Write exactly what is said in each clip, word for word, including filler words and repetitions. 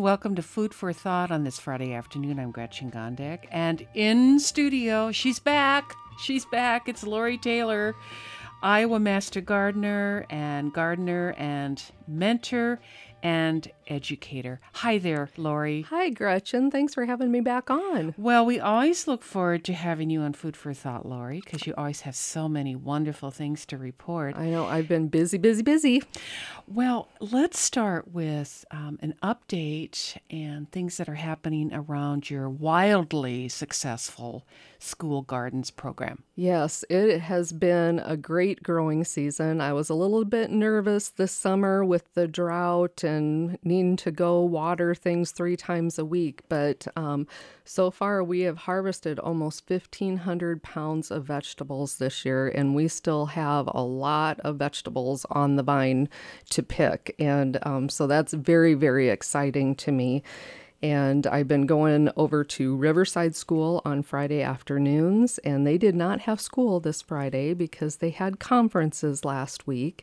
welcome to Food for Thought on this Friday afternoon. I'm Gretchen Gondek, and in studio, she's back. She's back. It's Lori Taylor, Iowa Master Gardener and gardener and mentor and educator. Hi there, Lori. Hi, Gretchen. Thanks for having me back on. Well, we always look forward to having you on Food for Thought, Lori, because you always have so many wonderful things to report. I know I've been busy, busy, busy. Well, let's start with um, an update and things that are happening around your wildly successful School Gardens program. Yes, it has been a great growing season. I was a little bit nervous this summer with the drought and needing to go water things three times a week, but um, so far we have harvested almost fifteen hundred pounds of vegetables this year, and we still have a lot of vegetables on the vine to pick, and um, so that's very, very exciting to me. And I've been going over to Riverside School on Friday afternoons, and they did not have school this Friday because they had conferences last week.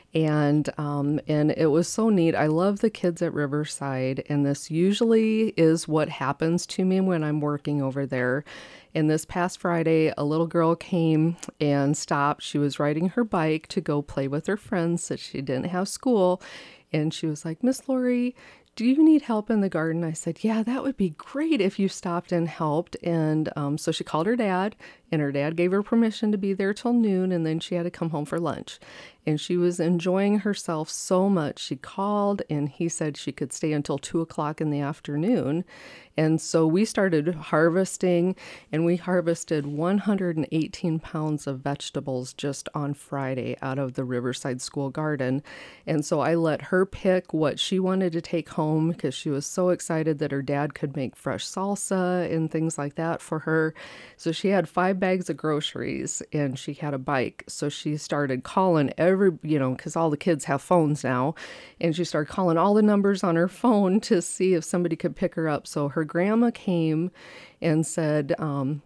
And um, and it was so neat. I love the kids at Riverside, and this usually is what happens to me when I'm working over there. And this past Friday, a little girl came and stopped. She was riding her bike to go play with her friends since she didn't have school. And she was like, "Miss Lori, do you need help in the garden?" I said, "Yeah, that would be great if you stopped and helped." And um, so she called her dad, and her dad gave her permission to be there till noon, and then she had to come home for lunch. And she was enjoying herself so much. She called, and he said she could stay until two o'clock in the afternoon. And so we started harvesting, and we harvested one hundred eighteen pounds of vegetables just on Friday out of the Riverside School Garden. And so I let her pick what she wanted to take home because she was so excited that her dad could make fresh salsa and things like that for her. So she had five bags of groceries, and she had a bike. So she started calling every, you know, because all the kids have phones now, and she started calling all the numbers on her phone to see if somebody could pick her up. So her grandma came and said, um,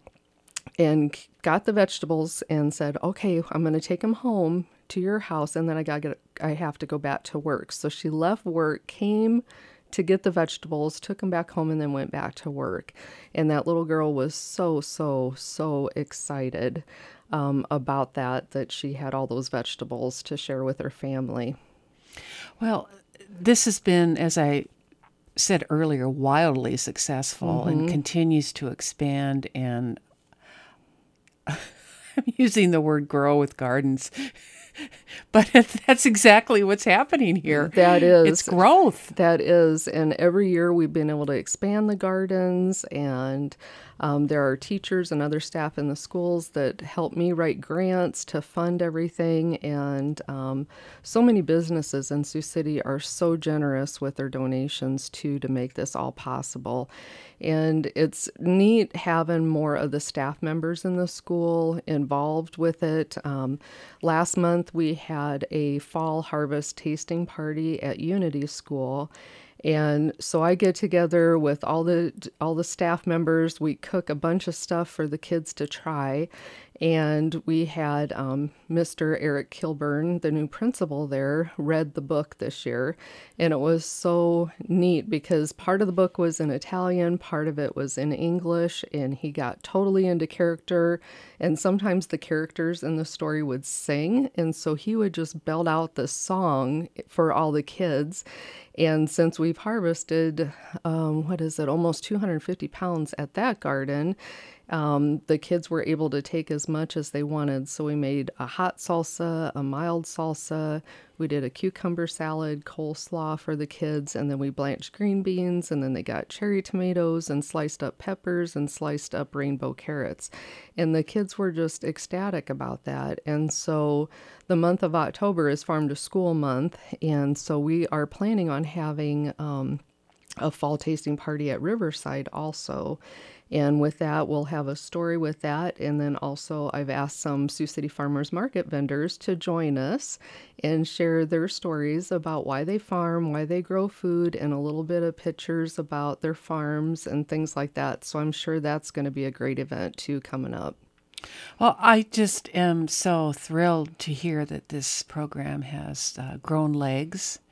and got the vegetables and said, "Okay, I'm going to take them home to your house, and then I got I have to go back to work." So she left work, came to get the vegetables, took them back home, and then went back to work. And that little girl was so, so, so excited um, about that, that she had all those vegetables to share with her family. Well, this has been, as I said earlier, wildly successful mm-hmm. and continues to expand. And I'm using the word grow with gardens. But that's exactly what's happening here. That is. It's growth. That is. And every year we've been able to expand the gardens, and um, there are teachers and other staff in the schools that help me write grants to fund everything. And um, so many businesses in Sioux City are so generous with their donations too to make this all possible. And it's neat having more of the staff members in the school involved with it. Um, last month we had a fall harvest tasting party at Unity School. And so I get together with all the all the staff members. We cook a bunch of stuff for the kids to try. And we had um, Mister Eric Kilburn, the new principal there, read the book this year. And it was so neat because part of the book was in Italian, part of it was in English, and he got totally into character. And sometimes the characters in the story would sing. And so he would just belt out the song for all the kids. And since we've harvested, um, what is it, almost two hundred fifty pounds at that garden, Um, the kids were able to take as much as they wanted. So we made a hot salsa, a mild salsa. We did a cucumber salad, coleslaw for the kids, and then we blanched green beans, and then they got cherry tomatoes and sliced up peppers and sliced up rainbow carrots. And the kids were just ecstatic about that. And so the month of October is Farm to School month, and so we are planning on having um, a fall tasting party at Riverside also. And with that, we'll have a story with that. And then also I've asked some Sioux City Farmers Market vendors to join us and share their stories about why they farm, why they grow food, and a little bit of pictures about their farms and things like that. So I'm sure that's going to be a great event too coming up. Well, I just am so thrilled to hear that this program has uh, grown legs.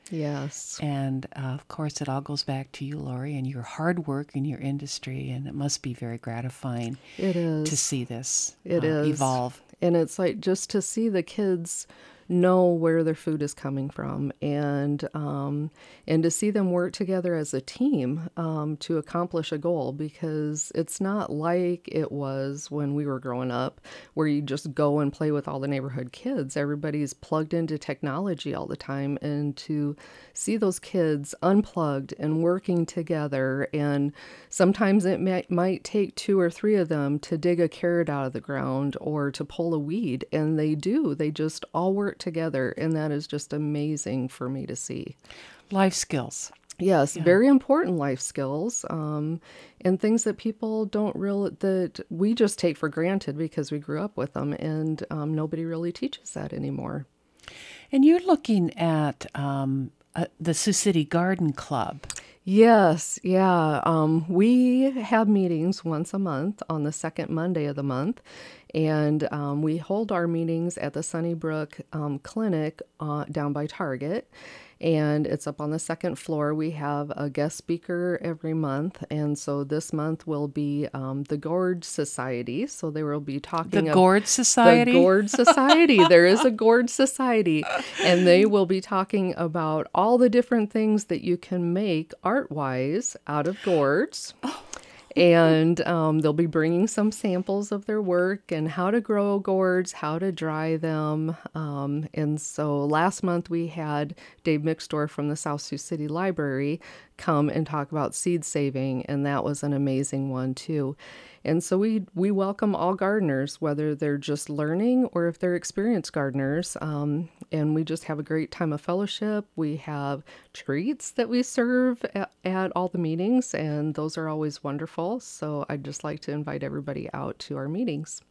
Yes. And uh, of course, it all goes back to you, Lori, and your hard work in your industry. And it must be very gratifying It to is. see this It uh, is. evolve. And it's like just to see the kids know where their food is coming from, and um, and to see them work together as a team um, to accomplish a goal, because it's not like it was when we were growing up where you just go and play with all the neighborhood kids. Everybody's plugged into technology all the time, and to see those kids unplugged and working together, and sometimes it may, might take two or three of them to dig a carrot out of the ground or to pull a weed, and they do. They just all work together, and that is just amazing for me to see. Life skills. Yes, Yeah. very important life skills, um, and things that people don't really, that we just take for granted because we grew up with them, and um, nobody really teaches that anymore. And you're looking at um, uh, the Sioux City Garden Club. Yes, yeah. Um, we have meetings once a month on the second Monday of the month, and um, we hold our meetings at the Sunnybrook um, Clinic uh, down by Target, and it's up on the second floor. We have a guest speaker every month, and so this month will be um, the Gourd Society. So they will be talking The ab- Gourd Society? The Gourd Society. There is a Gourd Society, and they will be talking about all the different things that you can make art-wise out of gourds. And um, they'll be bringing some samples of their work and how to grow gourds, how to dry them. Um, and so last month we had Dave Mixtor from the South Sioux City Library come and talk about seed saving, and that was an amazing one too. And so we we welcome all gardeners, whether they're just learning or if they're experienced gardeners. Um, and we just have a great time of fellowship. We have treats that we serve at, at all the meetings, and those are always wonderful. So I'd just like to invite everybody out to our meetings.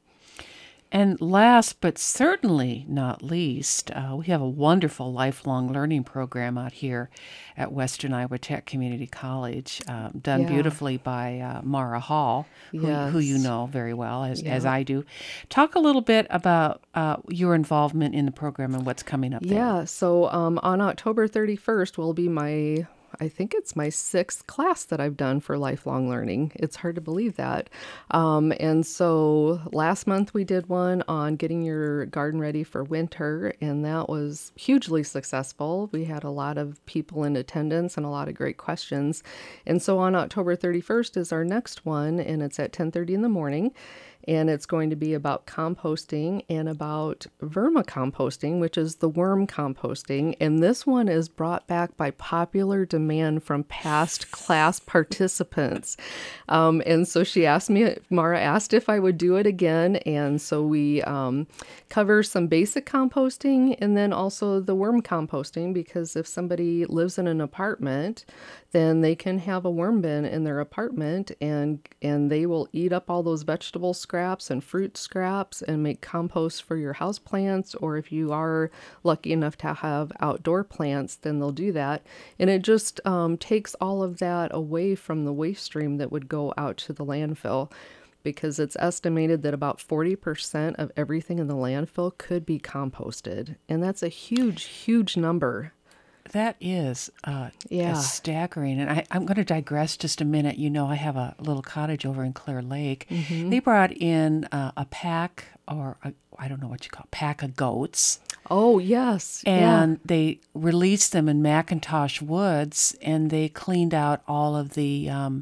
And last but certainly not least, uh, we have a wonderful lifelong learning program out here at Western Iowa Tech Community College, um, done Yeah. beautifully by uh, Mara Hall, who, who you Yes. know very well, as, as Yeah. I do. Talk a little bit about uh, your involvement in the program and what's coming up there. Yeah, so um, on October thirty-first will be my, I think it's my sixth class that I've done for lifelong learning. It's hard to believe that. Um, and so last month we did one on getting your garden ready for winter, and that was hugely successful. We had a lot of people in attendance and a lot of great questions. And so on October thirty-first is our next one, and it's at ten thirty in the morning. And it's going to be about composting and about vermicomposting, which is the worm composting. And this one is brought back by popular demand from past class participants. Um, and so she asked me, Mara asked if I would do it again. And so we um, cover some basic composting and then also the worm composting, because if somebody lives in an apartment, then they can have a worm bin in their apartment, and and they will eat up all those vegetable scraps and fruit scraps and make compost for your house plants. Or if you are lucky enough to have outdoor plants, then they'll do that. And it just um, takes all of that away from the waste stream that would go out to the landfill, because it's estimated that about forty percent of everything in the landfill could be composted. And that's a huge, huge number. That is uh, Yeah. staggering. And I, I'm going to digress just a minute. You know, I have a little cottage over in Clear Lake. They brought in uh, a pack, or a, I don't know what you call it, pack of goats. Oh, yes. And they released them in Macintosh Woods, and they cleaned out all of the um,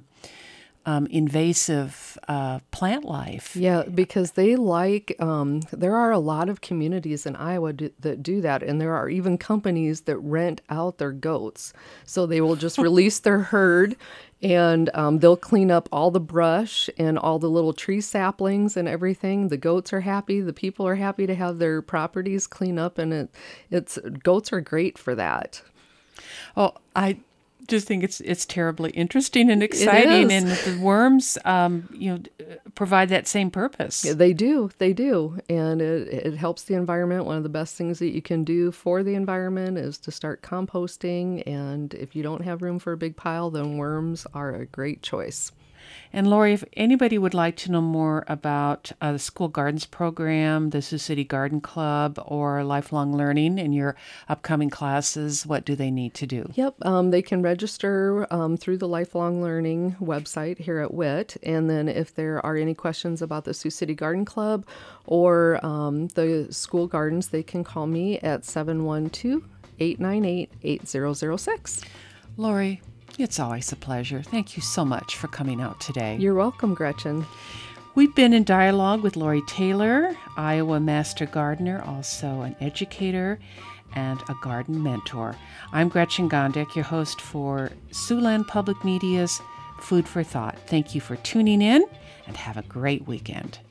um, invasive uh, plant life. Yeah, because they like, um, there are a lot of communities in Iowa do, that do that, and there are even companies that rent out their goats. So they will just release their herd, and um, they'll clean up all the brush and all the little tree saplings and everything. The goats are happy. The people are happy to have their properties clean up, and it, it's goats are great for that. Oh, I just think it's it's terribly interesting and exciting, is. and that the worms, um, you know, provide that same purpose. Yeah, they do, they do, and it it helps the environment. One of the best things that you can do for the environment is to start composting, and if you don't have room for a big pile, then worms are a great choice. And Lori, if anybody would like to know more about uh, the School Gardens program, the Sioux City Garden Club, or lifelong learning in your upcoming classes, what do they need to do? Yep, um, they can register um, through the Lifelong Learning website here at W I T. And then if there are any questions about the Sioux City Garden Club or um, the school gardens, they can call me at seven one two, eight nine eight, eight zero zero six. Lori, it's always a pleasure. Thank you so much for coming out today. You're welcome, Gretchen. We've been in dialogue with Lori Taylor, Iowa Master Gardener, also an educator and a garden mentor. I'm Gretchen Gondek, your host for Siouxland Public Media's Food for Thought. Thank you for tuning in, and have a great weekend.